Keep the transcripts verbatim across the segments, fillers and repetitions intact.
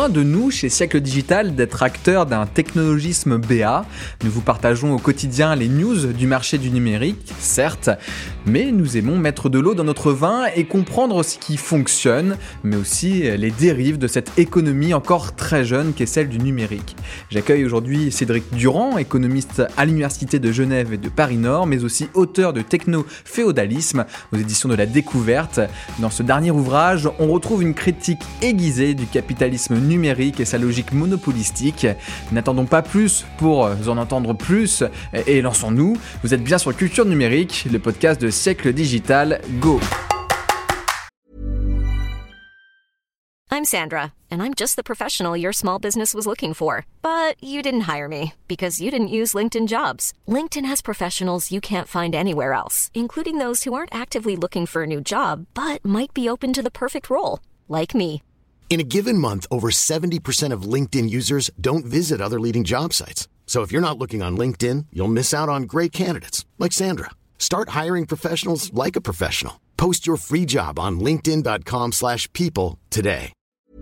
Loin de nous, chez Siècle Digital, d'être acteurs d'un technologisme béat. Nous vous partageons au quotidien les news du marché du numérique, certes, mais nous aimons mettre de l'eau dans notre vin et comprendre ce qui fonctionne, mais aussi les dérives de cette économie encore très jeune qu'est celle du numérique. J'accueille aujourd'hui Cédric Durand, économiste à l'Université de Genève et de Paris-Nord, mais aussi auteur de Techno-féodalisme aux éditions de La Découverte. Dans ce dernier ouvrage, on retrouve une critique aiguisée du capitalisme numérique et sa logique monopolistique. N'attendons pas plus pour en entendre plus et lançons-nous. Vous êtes bien sur Culture Numérique, le podcast de Siècle Digital. Go! I'm Sandra, and I'm just the professional your small business was looking for. But you didn't hire me because you didn't use LinkedIn Jobs. LinkedIn has professionals you can't find anywhere else, including those who aren't actively looking for a new job, but might be open to the perfect role, like me. In a given month, over seventy percent of LinkedIn users don't visit other leading job sites. So if you're not looking on LinkedIn, you'll miss out on great candidates like Sandra. Start hiring professionals like a professional. Post your free job on linkedin dot com slash people today.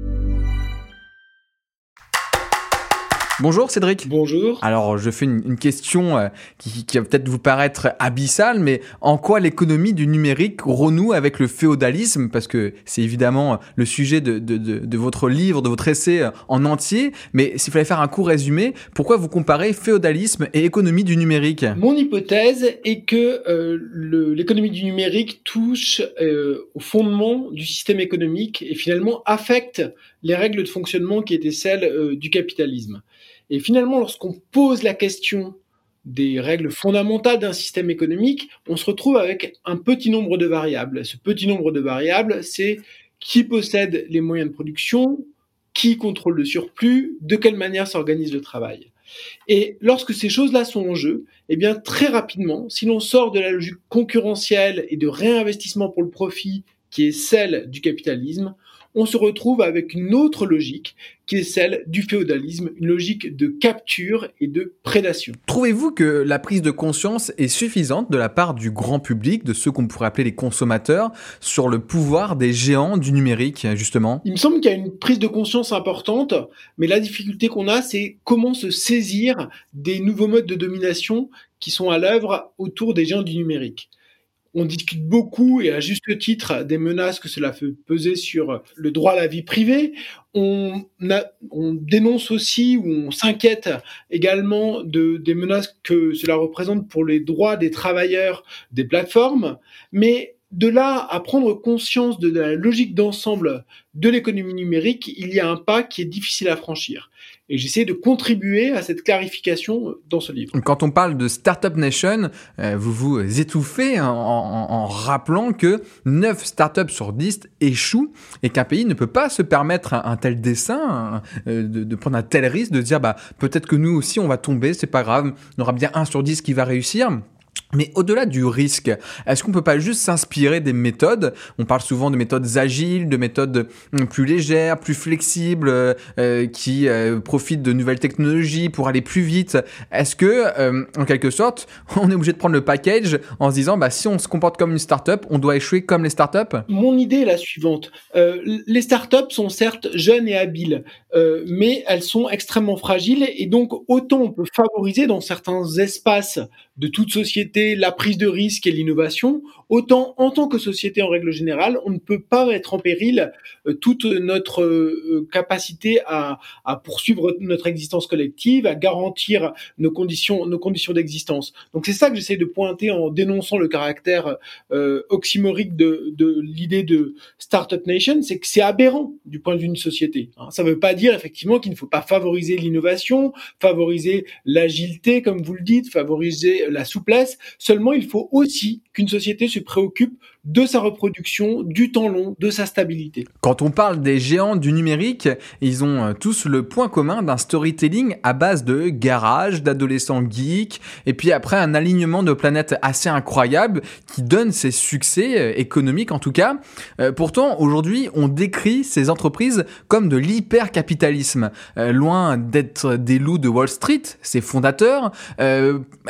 Bonjour Cédric. Bonjour. Alors je fais une, une question euh, qui, qui va peut-être vous paraître abyssale, mais en quoi l'économie du numérique renoue avec le féodalisme ? Parce que c'est évidemment le sujet de, de, de, de votre livre, de votre essai en entier, mais s'il fallait faire un court résumé, pourquoi vous comparez féodalisme et économie du numérique ? Mon hypothèse est que euh, le, l'économie du numérique touche euh, au fondement du système économique et finalement affecte les règles de fonctionnement qui étaient celles euh, du capitalisme. Et finalement, lorsqu'on pose la question des règles fondamentales d'un système économique, on se retrouve avec un petit nombre de variables. Ce petit nombre de variables, c'est qui possède les moyens de production, qui contrôle le surplus, de quelle manière s'organise le travail. Et lorsque ces choses-là sont en jeu, eh bien très rapidement, si l'on sort de la logique concurrentielle et de réinvestissement pour le profit qui est celle du capitalisme, on se retrouve avec une autre logique qui est celle du féodalisme, une logique de capture et de prédation. Trouvez-vous que la prise de conscience est suffisante de la part du grand public, de ceux qu'on pourrait appeler les consommateurs, sur le pouvoir des géants du numérique, justement ? Il me semble qu'il y a une prise de conscience importante, mais la difficulté qu'on a, c'est comment se saisir des nouveaux modes de domination qui sont à l'œuvre autour des géants du numérique. On discute beaucoup, et à juste titre, des menaces que cela fait peser sur le droit à la vie privée. On, a, on dénonce aussi, ou on s'inquiète également de, des menaces que cela représente pour les droits des travailleurs des plateformes. Mais de là à prendre conscience de la logique d'ensemble de l'économie numérique, il y a un pas qui est difficile à franchir. Et j'essaie de contribuer à cette clarification dans ce livre. Quand on parle de Startup Nation, euh, vous vous étouffez en, en, en rappelant que neuf startups sur dix échouent et qu'un pays ne peut pas se permettre un, un tel dessein, un, euh, de, de prendre un tel risque, de dire bah, peut-être que nous aussi on va tomber, c'est pas grave, on aura bien un sur dix qui va réussir. Mais au-delà du risque, est-ce qu'on peut pas juste s'inspirer des méthodes ? On parle souvent de méthodes agiles, de méthodes plus légères, plus flexibles, euh, qui euh, profitent de nouvelles technologies pour aller plus vite. Est-ce que, euh, en quelque sorte, on est obligé de prendre le package en se disant, bah si on se comporte comme une start-up, on doit échouer comme les start-up ? Mon idée est la suivante. Euh, les start-up sont certes jeunes et habiles, euh, mais elles sont extrêmement fragiles et donc autant on peut favoriser dans certains espaces de toute société la prise de risque et l'innovation, autant en tant que société en règle générale, on ne peut pas mettre en péril euh, toute notre euh, capacité à, à poursuivre notre existence collective, à garantir nos conditions, nos conditions d'existence. Donc c'est ça que j'essaie de pointer en dénonçant le caractère euh, oxymorique de, de l'idée de Startup Nation, c'est que c'est aberrant du point de vue d'une société. Hein. Ça ne veut pas dire effectivement qu'il ne faut pas favoriser l'innovation, favoriser l'agilité, comme vous le dites, favoriser la souplesse. Seulement, il faut aussi qu'une société se préoccupe de sa reproduction, du temps long, de sa stabilité. Quand on parle des géants du numérique, ils ont tous le point commun d'un storytelling à base de garage, d'adolescents geeks, et puis après un alignement de planètes assez incroyable qui donne ses succès économiques en tout cas. Euh, pourtant, aujourd'hui, on décrit ces entreprises comme de l'hypercapitalisme. Euh, loin d'être des loups de Wall Street, ses fondateurs, euh, est-ce qu'il ne serait pas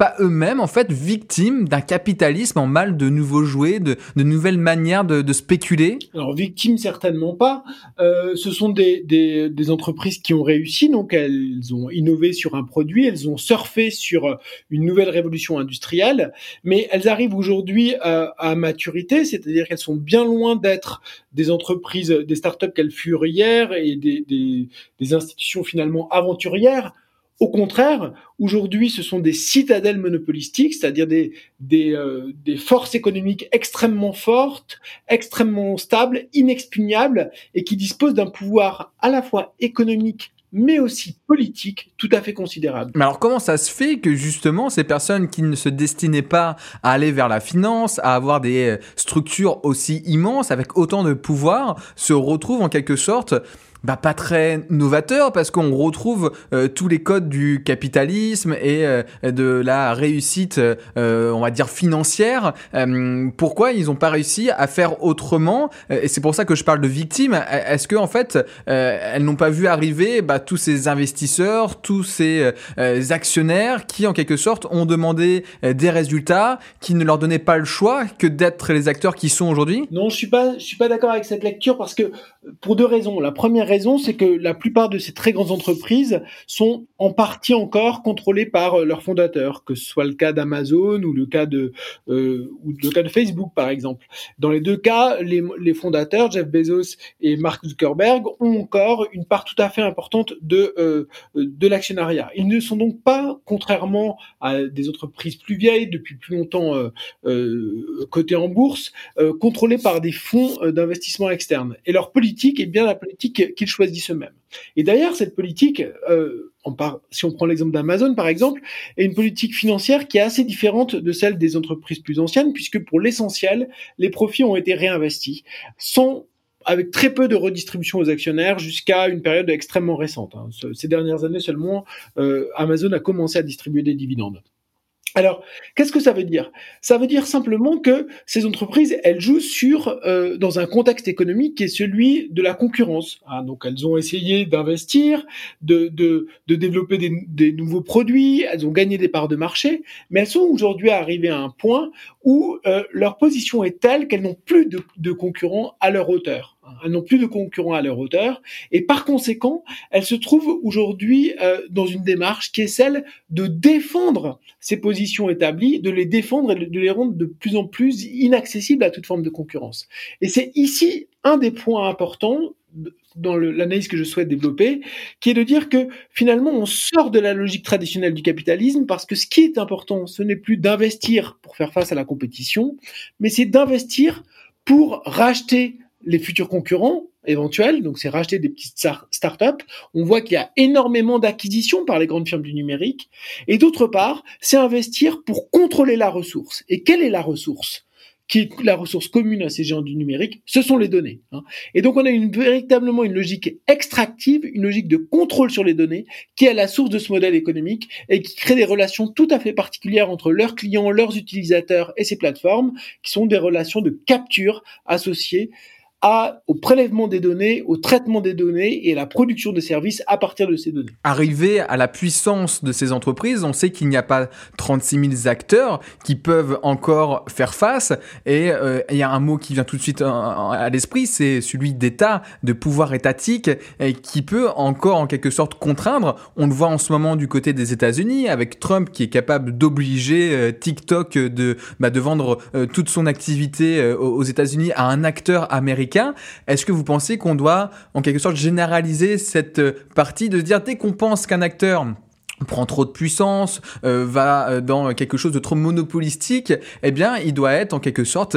pas eux-mêmes en fait victimes d'un capitalisme en mal de nouveaux jouets, de, de nouvelles manières de, de spéculer? Alors victimes certainement pas. Euh, ce sont des, des, des entreprises qui ont réussi, donc elles ont innové sur un produit, elles ont surfé sur une nouvelle révolution industrielle, mais elles arrivent aujourd'hui à, à maturité, c'est-à-dire qu'elles sont bien loin d'être des entreprises, des startups qu'elles furent hier et des, des, des institutions finalement aventurières. Au contraire, aujourd'hui, ce sont des citadelles monopolistiques, c'est-à-dire des, des, euh, des forces économiques extrêmement fortes, extrêmement stables, inexpugnables, et qui disposent d'un pouvoir à la fois économique, mais aussi politique, tout à fait considérable. Mais alors comment ça se fait que justement ces personnes qui ne se destinaient pas à aller vers la finance, à avoir des structures aussi immenses, avec autant de pouvoir, se retrouvent en quelque sorte bah pas très novateur, parce qu'on retrouve euh, tous les codes du capitalisme et euh, de la réussite, euh, on va dire financière. Euh, pourquoi ils n'ont pas réussi à faire autrement? Et c'est pour ça que je parle de victimes. Est-ce que en fait, euh, elles n'ont pas vu arriver bah, tous ces investisseurs, tous ces euh, actionnaires qui en quelque sorte ont demandé euh, des résultats, qui ne leur donnaient pas le choix que d'être les acteurs qui sont aujourd'hui? Non, je suis pas, je suis pas d'accord avec cette lecture, parce que pour deux raisons. La première raison, c'est que la plupart de ces très grandes entreprises sont en partie encore contrôlées par euh, leurs fondateurs, que ce soit le cas d'Amazon ou le cas de euh, ou le cas de Facebook par exemple. Dans les deux cas, les, les fondateurs, Jeff Bezos et Mark Zuckerberg, ont encore une part tout à fait importante de euh, de l'actionnariat. Ils ne sont donc pas, contrairement à des entreprises plus vieilles, depuis plus longtemps euh, euh, cotées en bourse, euh, contrôlées par des fonds euh, d'investissement externes. Et leur politique est bien la politique qu'ils choisissent eux-mêmes. Et d'ailleurs, cette politique, euh, on part, si on prend l'exemple d'Amazon par exemple, est une politique financière qui est assez différente de celle des entreprises plus anciennes, puisque pour l'essentiel, les profits ont été réinvestis, sans avec très peu de redistribution aux actionnaires jusqu'à une période extrêmement récente. Hein. Ces dernières années seulement, euh, Amazon a commencé à distribuer des dividendes. Alors, qu'est-ce que ça veut dire? Ça veut dire simplement que ces entreprises, elles jouent sur euh, dans un contexte économique qui est celui de la concurrence. Hein, donc, elles ont essayé d'investir, de, de, de développer des, des nouveaux produits, elles ont gagné des parts de marché, mais elles sont aujourd'hui arrivées à un point où euh, leur position est telle qu'elles n'ont plus de, de concurrents à leur hauteur. Elles n'ont plus de concurrents à leur hauteur, et par conséquent, elles se trouvent aujourd'hui euh, dans une démarche qui est celle de défendre ces positions établies, de les défendre et de les rendre de plus en plus inaccessibles à toute forme de concurrence. Et c'est ici un des points importants dans le, l'analyse que je souhaite développer, qui est de dire que finalement on sort de la logique traditionnelle du capitalisme, parce que ce qui est important, ce n'est plus d'investir pour faire face à la compétition, mais c'est d'investir pour racheter les futurs concurrents éventuels, donc c'est racheter des petites star- startups. On voit qu'il y a énormément d'acquisitions par les grandes firmes du numérique. Et d'autre part, c'est investir pour contrôler la ressource. Et quelle est la ressource ? Qui est la ressource commune à ces géants du numérique, ce sont les données. Hein. Et donc on a une, véritablement une logique extractive, une logique de contrôle sur les données, qui est à la source de ce modèle économique et qui crée des relations tout à fait particulières entre leurs clients, leurs utilisateurs et ces plateformes, qui sont des relations de capture associées À, au prélèvement des données, au traitement des données et à la production de services à partir de ces données. Arrivé à la puissance de ces entreprises, on sait qu'il n'y a pas trente-six mille acteurs qui peuvent encore faire face, et euh, il y a un mot qui vient tout de suite à, à l'esprit, c'est celui d'État, de pouvoir étatique, et qui peut encore en quelque sorte contraindre. On le voit en ce moment du côté des États-Unis avec Trump qui est capable d'obliger euh, TikTok de, bah, de vendre euh, toute son activité euh, aux États-Unis à un acteur américain. Est-ce que vous pensez qu'on doit en quelque sorte généraliser cette partie de se dire dès qu'on pense qu'un acteur prend trop de puissance, euh, va dans quelque chose de trop monopolistique, eh bien, il doit être en quelque sorte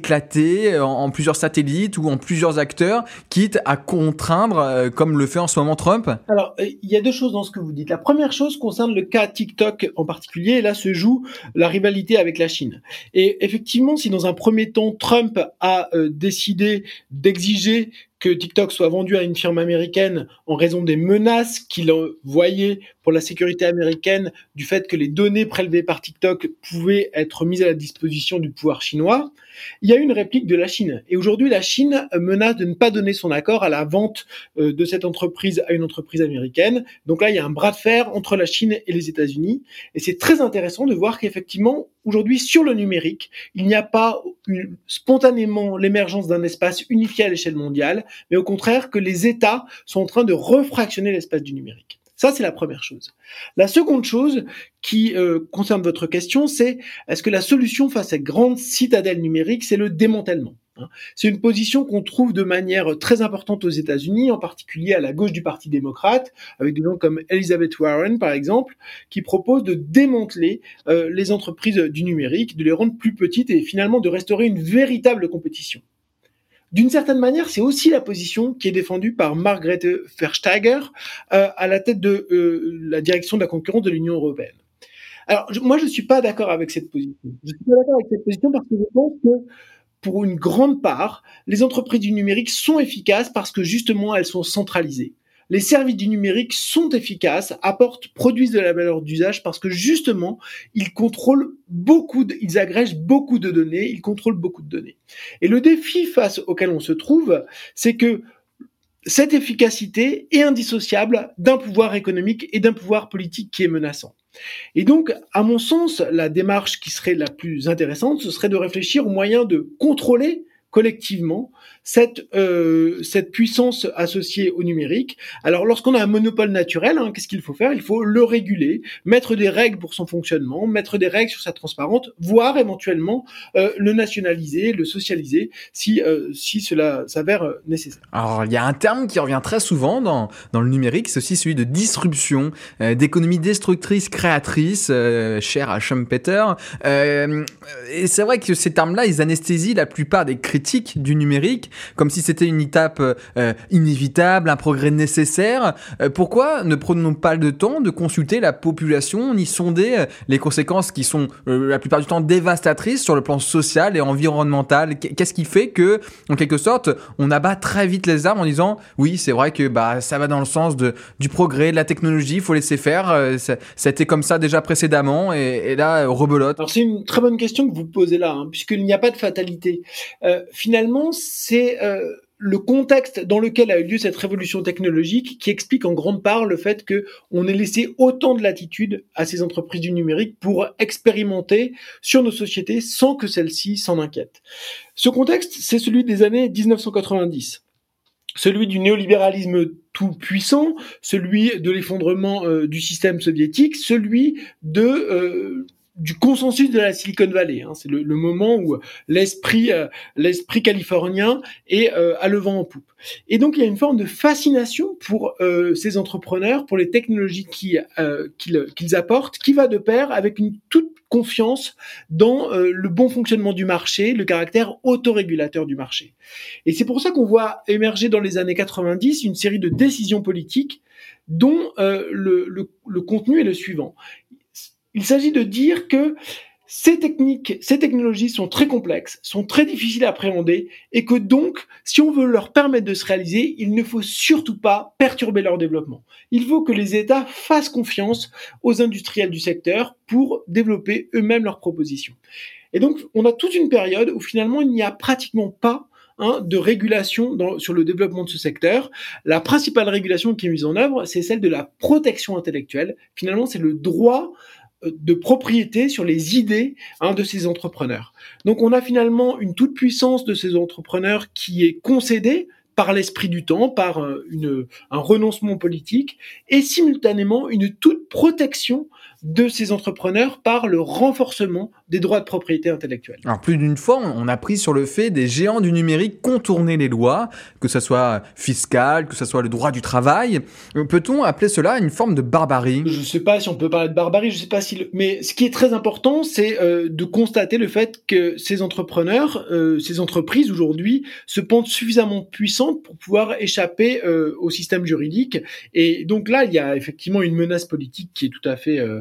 éclaté en, en plusieurs satellites ou en plusieurs acteurs, quitte à contraindre, euh, comme le fait en ce moment Trump? Alors, il y a deux choses dans ce que vous dites. La première chose concerne le cas TikTok en particulier, et là se joue la rivalité avec la Chine. Et effectivement, si dans un premier temps, Trump a euh, décidé d'exiger que TikTok soit vendu à une firme américaine en raison des menaces qu'il voyait pour la sécurité américaine du fait que les données prélevées par TikTok pouvaient être mises à la disposition du pouvoir chinois, il y a eu une réplique de la Chine. Et aujourd'hui, la Chine menace de ne pas donner son accord à la vente euh, de cette entreprise à une entreprise américaine. Donc là, il y a un bras de fer entre la Chine et les États-Unis. Et c'est très intéressant de voir qu'effectivement, aujourd'hui, sur le numérique, il n'y a pas une, spontanément l'émergence d'un espace unifié à l'échelle mondiale, mais au contraire que les États sont en train de refractionner l'espace du numérique. Ça, c'est la première chose. La seconde chose qui euh, concerne votre question, c'est est-ce que la solution face à cette grande citadelle numérique, c'est le démantèlement ? C'est une position qu'on trouve de manière très importante aux États-Unis, en particulier à la gauche du Parti démocrate, avec des gens comme Elizabeth Warren, par exemple, qui proposent de démanteler euh, les entreprises du numérique, de les rendre plus petites et finalement de restaurer une véritable compétition. D'une certaine manière, c'est aussi la position qui est défendue par Margrethe Vestager euh, à la tête de euh, la direction de la concurrence de l'Union européenne. Alors, je, moi, je ne suis pas d'accord avec cette position. Je suis pas d'accord avec cette position parce que je pense que, pour une grande part, les entreprises du numérique sont efficaces parce que, justement, elles sont centralisées. Les services du numérique sont efficaces, apportent, produisent de la valeur d'usage parce que justement, ils contrôlent beaucoup, de, ils agrègent beaucoup de données, ils contrôlent beaucoup de données. Et le défi face auquel on se trouve, c'est que cette efficacité est indissociable d'un pouvoir économique et d'un pouvoir politique qui est menaçant. Et donc, à mon sens, la démarche qui serait la plus intéressante, ce serait de réfléchir aux moyens de contrôler collectivement cette euh, cette puissance associée au numérique. Alors, lorsqu'on a un monopole naturel, hein, qu'est-ce qu'il faut faire ? Il faut le réguler, mettre des règles pour son fonctionnement, mettre des règles sur sa transparence, voire éventuellement euh, le nationaliser, le socialiser, si euh, si cela s'avère nécessaire. Alors, il y a un terme qui revient très souvent dans dans le numérique, c'est aussi celui de disruption, euh, d'économie destructrice, créatrice, euh, cher à Schumpeter. Euh, et c'est vrai que ces termes-là, ils anesthésient la plupart des critiques du numérique, comme si c'était une étape euh, inévitable, un progrès nécessaire. Euh, pourquoi ne prenons pas le temps de consulter la population, ni sonder euh, les conséquences qui sont euh, la plupart du temps dévastatrices sur le plan social et environnemental ? Qu'est-ce qui fait que, en quelque sorte, on abat très vite les armes en disant oui, c'est vrai que bah ça va dans le sens de du progrès, de la technologie, il faut laisser faire. Euh, ça, ça a été comme ça déjà précédemment et, et là euh, rebelote. Alors c'est une très bonne question que vous posez là, hein, puisqu'il n'y a pas de fatalité. Euh, finalement, c'est euh, le contexte dans lequel a eu lieu cette révolution technologique qui explique en grande part le fait que on ait laissé autant de latitude à ces entreprises du numérique pour expérimenter sur nos sociétés sans que celles-ci s'en inquiètent. Ce contexte, c'est celui des années dix-neuf cent quatre-vingt-dix. Celui du néolibéralisme tout puissant, celui de l'effondrement euh, du système soviétique, celui de euh, du consensus de la Silicon Valley. Hein. C'est le, le moment où l'esprit, euh, l'esprit californien est euh, à le vent en poupe. Et donc, il y a une forme de fascination pour euh, ces entrepreneurs, pour les technologies qui, euh, qu'ils, qu'ils apportent, qui va de pair avec une toute confiance dans euh, le bon fonctionnement du marché, le caractère autorégulateur du marché. Et c'est pour ça qu'on voit émerger dans les années quatre-vingt-dix une série de décisions politiques dont euh, le, le, le contenu est le suivant. Il s'agit de dire que ces techniques, ces technologies sont très complexes, sont très difficiles à appréhender et que donc, si on veut leur permettre de se réaliser, il ne faut surtout pas perturber leur développement. Il faut que les États fassent confiance aux industriels du secteur pour développer eux-mêmes leurs propositions. Et donc, on a toute une période où finalement, il n'y a pratiquement pas Hein, de régulation dans, sur le développement de ce secteur. La principale régulation qui est mise en œuvre, c'est celle de la protection intellectuelle. Finalement, c'est le droit de propriété sur les idées hein, de ces entrepreneurs. Donc, on a finalement une toute puissance de ces entrepreneurs qui est concédée par l'esprit du temps, par une, un renoncement politique, et simultanément une toute protection de ces entrepreneurs par le renforcement des droits de propriété intellectuelle. Alors plus d'une fois, on a pris sur le fait des géants du numérique contourner les lois, que ce soit fiscal, que ce soit le droit du travail. Peut-on appeler cela une forme de barbarie ? Je ne sais pas si on peut parler de barbarie, je sais pas si, le... mais ce qui est très important, c'est euh, de constater le fait que ces entrepreneurs, euh, ces entreprises aujourd'hui, se pensent suffisamment puissantes pour pouvoir échapper euh, au système juridique. Et donc là, il y a effectivement une menace politique qui est tout à fait euh,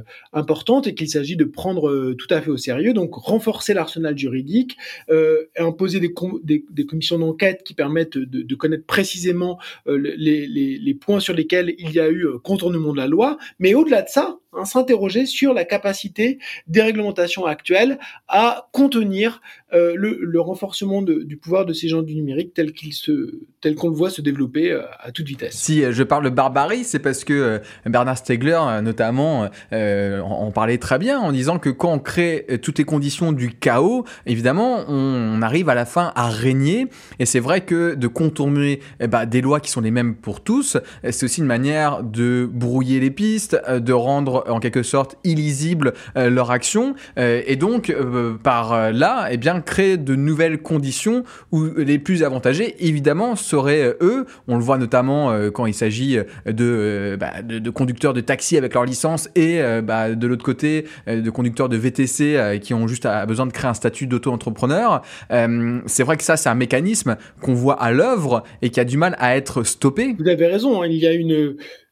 importante et qu'il s'agit de prendre euh, tout à fait au sérieux. Donc renforcer l'arsenal juridique, euh, imposer des, com- des, des commissions d'enquête qui permettent de, de connaître précisément euh, les, les, les points sur lesquels il y a eu euh, contournement de la loi, mais au-delà de ça, hein, s'interroger sur la capacité des réglementations actuelles à contenir euh, le, le renforcement de, du pouvoir de ces géants du numérique tel qu'il se, tel qu'on le voit se développer euh, à toute vitesse. Si je parle de barbarie, c'est parce que euh, Bernard Stiegler, euh, notamment, euh, en, en parlait très bien en disant que quand on crée euh, toutes les conditions du chaos, évidemment, on, on arrive à la fin à régner. Et c'est vrai que de contourner eh ben, des lois qui sont les mêmes pour tous, c'est aussi une manière de brouiller les pistes, euh, de rendre en quelque sorte illisible euh, leur action, euh, et donc euh, par là, eh bien, créer de nouvelles conditions où les plus avantagés, évidemment, seraient euh, eux. On le voit notamment euh, quand il s'agit de, euh, bah, de, de conducteurs de taxi avec leur licence et euh, bah, de l'autre côté euh, de conducteurs de V T C euh, qui ont juste à, besoin de créer un statut d'auto-entrepreneur. Euh, c'est vrai que ça, c'est un mécanisme qu'on voit à l'œuvre et qui a du mal à être stoppé. Vous avez raison, hein, il y a une,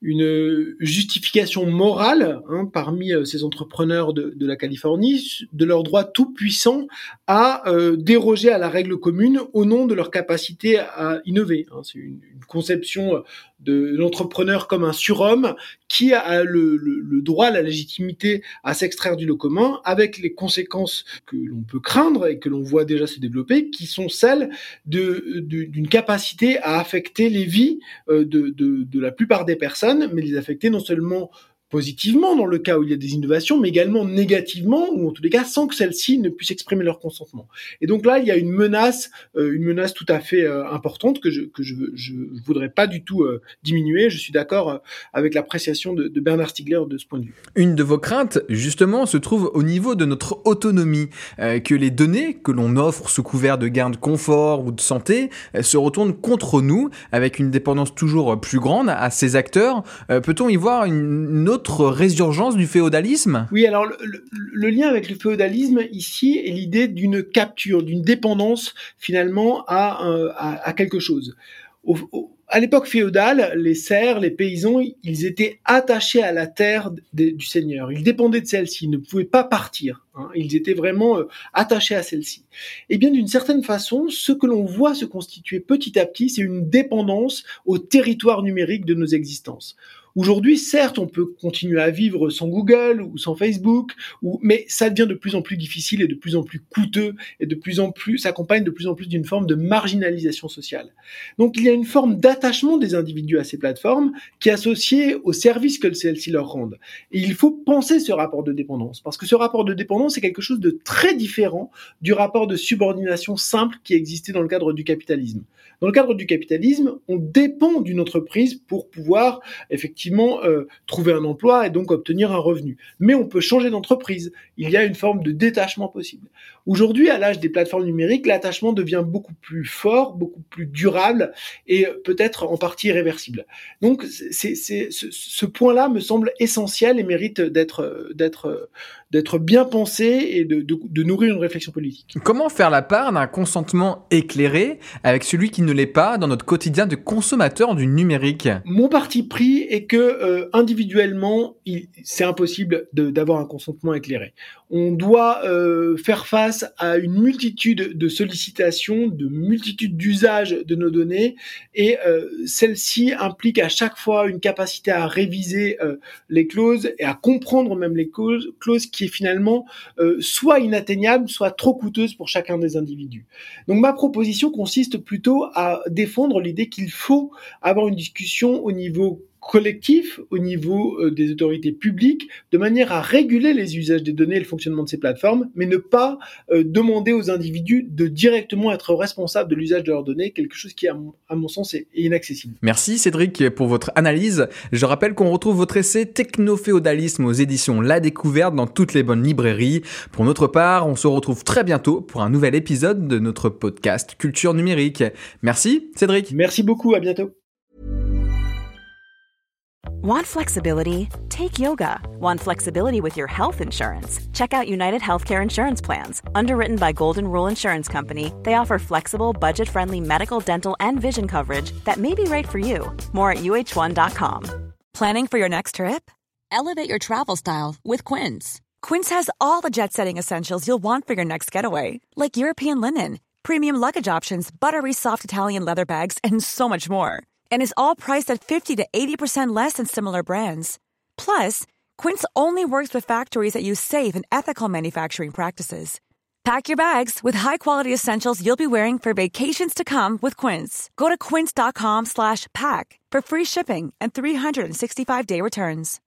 une justification morale hein, parmi euh, ces entrepreneurs de, de la Californie de leur droit tout puissant à euh, déroger à la règle commune au nom de leur capacité à innover. Hein. C'est une, une conception de l'entrepreneur comme un surhomme qui a le, le, le droit, la légitimité à s'extraire du lot commun avec les conséquences que l'on peut craindre et que l'on voit déjà se développer, qui sont celles de, de, d'une capacité à affecter les vies de, de, de la plupart des personnes, mais les affecter non seulement positivement dans le cas où il y a des innovations, mais également négativement, ou en tous les cas sans que celles-ci ne puissent exprimer leur consentement. Et donc là, il y a une menace, euh, une menace tout à fait euh, importante que je que je je voudrais pas du tout euh, diminuer. Je suis d'accord euh, avec l'appréciation de, de Bernard Stiegler de ce point de vue. Une de vos craintes, justement, se trouve au niveau de notre autonomie, euh, que les données que l'on offre sous couvert de gains de confort ou de santé euh, se retournent contre nous, avec une dépendance toujours plus grande à ces acteurs. Euh, peut-on y voir une, une autre résurgence du féodalisme ? Oui, alors le, le, le lien avec le féodalisme ici est l'idée d'une capture, d'une dépendance finalement à, à, à quelque chose. Au, au, à l'époque féodale, les serfs, les paysans, ils étaient attachés à la terre de, du seigneur. Ils dépendaient de celle-ci, ils ne pouvaient pas partir. Hein. Ils étaient vraiment euh, attachés à celle-ci. Et bien, d'une certaine façon, ce que l'on voit se constituer petit à petit, c'est une dépendance au territoire numérique de nos existences. Aujourd'hui, certes, on peut continuer à vivre sans Google ou sans Facebook, ou, mais ça devient de plus en plus difficile et de plus en plus coûteux et de plus en plus, s'accompagne de plus en plus d'une forme de marginalisation sociale. Donc, il y a une forme d'attachement des individus à ces plateformes qui est associée aux services que celles-ci leur rendent. Et il faut penser ce rapport de dépendance, parce que ce rapport de dépendance est quelque chose de très différent du rapport de subordination simple qui existait dans le cadre du capitalisme. Dans le cadre du capitalisme, on dépend d'une entreprise pour pouvoir effectivement euh, trouver un emploi et donc obtenir un revenu. Mais on peut changer d'entreprise. Il y a une forme de détachement possible. Aujourd'hui, à l'âge des plateformes numériques, l'attachement devient beaucoup plus fort, beaucoup plus durable et peut-être en partie irréversible. Donc, c'est, c'est, ce, ce point-là me semble essentiel et mérite d'être, d'être, d'être bien pensé et de, de, de nourrir une réflexion politique. Comment faire la part d'un consentement éclairé avec celui qui ne l'est pas dans notre quotidien de consommateur du numérique ? Mon parti pris est que euh, individuellement, il, c'est impossible de, d'avoir un consentement éclairé. On doit euh, faire face à une multitude de sollicitations, de multitude d'usages de nos données, et euh, celle-ci implique à chaque fois une capacité à réviser euh, les clauses et à comprendre même les clauses, clauses qui est finalement euh, soit inatteignable, soit trop coûteuse pour chacun des individus. Donc ma proposition consiste plutôt à défendre l'idée qu'il faut avoir une discussion au niveau collectif, au niveau euh, des autorités publiques, de manière à réguler les usages des données et le fonctionnement de ces plateformes, mais ne pas euh, demander aux individus de directement être responsables de l'usage de leurs données, quelque chose qui, à mon, à mon sens, est, est inaccessible. Merci Cédric pour votre analyse. Je rappelle qu'on retrouve votre essai Technoféodalisme aux éditions La Découverte dans toutes les bonnes librairies. Pour notre part, on se retrouve très bientôt pour un nouvel épisode de notre podcast Culture Numérique. Merci Cédric. Merci beaucoup, à bientôt. Want flexibility? Take yoga. Want flexibility with your health insurance? Check out United Healthcare Insurance Plans. Underwritten by Golden Rule Insurance Company, they offer flexible, budget-friendly medical, dental, and vision coverage that may be right for you. More at U H one dot com. Planning for your next trip? Elevate your travel style with Quince. Quince has all the jet-setting essentials you'll want for your next getaway, like European linen, premium luggage options, buttery soft Italian leather bags, and so much more. And is all priced at fifty to eighty percent less than similar brands. Plus, Quince only works with factories that use safe and ethical manufacturing practices. Pack your bags with high-quality essentials you'll be wearing for vacations to come with Quince. Go to quince.com slash pack for free shipping and three sixty-five day returns.